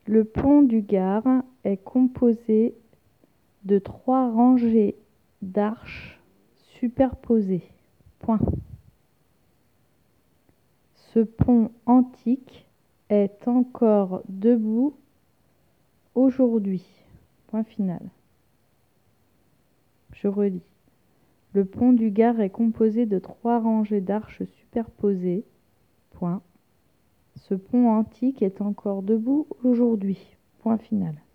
Le pont du Gard est composé de 3 rangées d'arches superposées. Point. Ce pont antique est encore debout aujourd'hui. Point final. Je relis. Le pont du Gard est composé de 3 rangées d'arches superposées. Point. Ce pont antique est encore debout aujourd'hui. Point final.